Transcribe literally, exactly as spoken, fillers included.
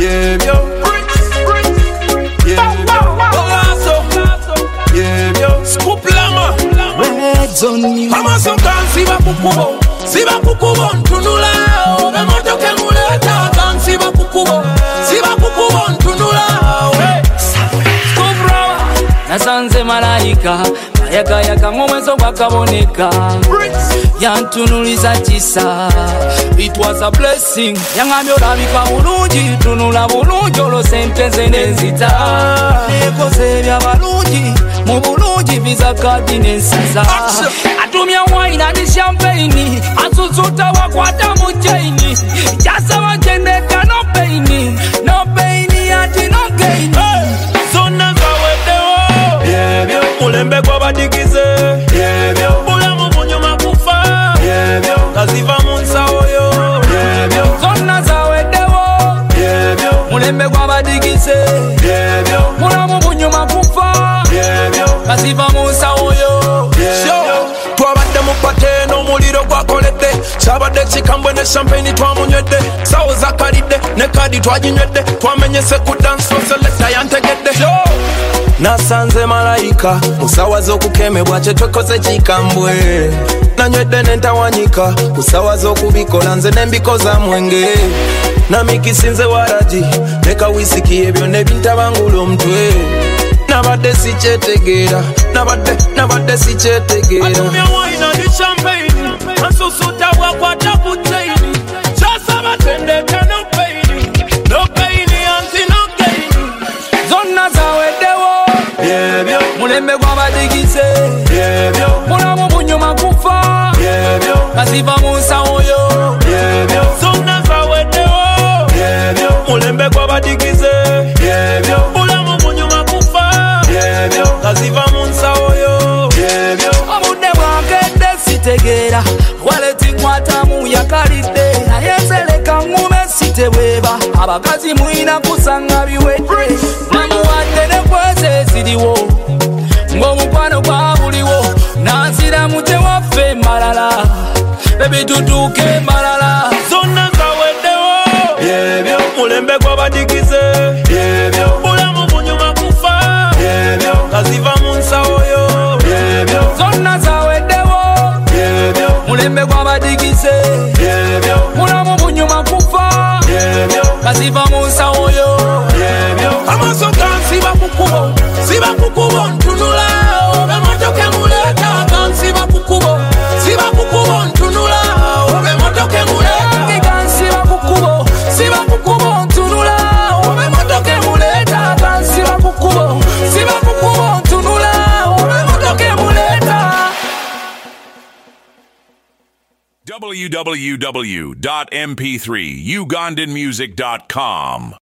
Yeah, yo. Yeah, yo. Yeah, yo. Scoop lama. Red Zone Music. Kama sokan siba kukubo, siba kukubo ntunula. Bemoto kemuleta kan siba kukubo, siba kukubo ntunula. Scoop rama. Nasanze malaika. Yaka yaka ngomwezo gwakaboneka. Yantunuliza kisa. It was a blessing. Yangambye olabika bulungi. Tunula bulungi olwo sente ze nenzita. Nekoze ebya balungi. Mu bulungi visa kadi nensiza. Atumya wine and champagne. Asusuta wakwata mu chaini. Jasaba kendeka no pain. No pain ati no gain. Zona zawedewo. Yeah, yeah. Mulembe kwa badikize. Yeah, yeah. Bulamu munyuma kufa. Yeah, yeah. Kaziva munsa oyo. Yeah, yeah. Zona zawedewo. Yeah, yeah. Mulembe kwa badikize. Yeah, yeah. Bulamu munyuma kufa. Yeah, yeah. Kaziva munsa oyo. Yeah, yeah. Twabadde mu pate n'omuliro gwakoledde. Kyabadde kikambwe ne champagne twamunywedde. Sawo zakalidde ne kadi twaginywedde. Twamenyese ku dance floor selector yantegedde. Nasanze malayika musawa z'okukemebwa kye twekoze kikambwe. Nanywedde n'entawanyika kusawa z'okubikola nze n'embikoza mwenge. Namikisinze waraji ne kawisiki ebyo ne bintabangula omutwe. Nabadde sikyetegeera, nabadde nabadde sikyetegeera. Atumya wine and champagne, asusuta wakwata ku chaini. Kyasaba tendeka no pain, no pain anti no gain. Zonna zawedewo. Yeah, yeah. Mulembe kwa badikize. Yeah, yeah. Bulamu bunyuma kufa. Yeah, yeah. Kaziva munsa oyo. Yeah, yeah. Zonna zawedewo. Yeah, yeah. Mulembe kwa badikize. Yeah, yeah. Bulamu bunyuma kufa. Yeah, yeah. Kaziva munsa oyo. Yeah, yeah. Obudde bwakedde sitegeera. Waleti nkwatamu yakalidde. Naye nsereka ngume sitebweba. Abakazi mwina kusanga biwedde. Namuwadde ne kweze ziriwo. Ng'omukwano gwa buliwo. Nansira mute waffe malala. Baby tutuuke malala. Zonna zawedewo. Yeah, yeah. Mulembe kwa badikize. Yeah, yeah. Bulamu bunyuma kufa. Yeah, yeah. Kaziva munsa oyo. Yeah, yeah. Zonna zawedewo. Yeah, yeah. Mulembe kwa badikize. Yeah, yeah. Bulamu bunyuma kufa. Yeah, yeah. Kaziva munsa oyo. Yeah, yeah. Amasoka siba kukubo, siba kukubo ntunula. Bemoto kemuleta kan siba kukubo, siba kukubo ntunula. Bemoto kemuleta kan siba kukubo, siba kukubo ntunula. Bemoto kemuleta kan siba kukubo, siba kukubo ntunula. Bemoto kemuleta. w w w dot m p three ugandan music dot com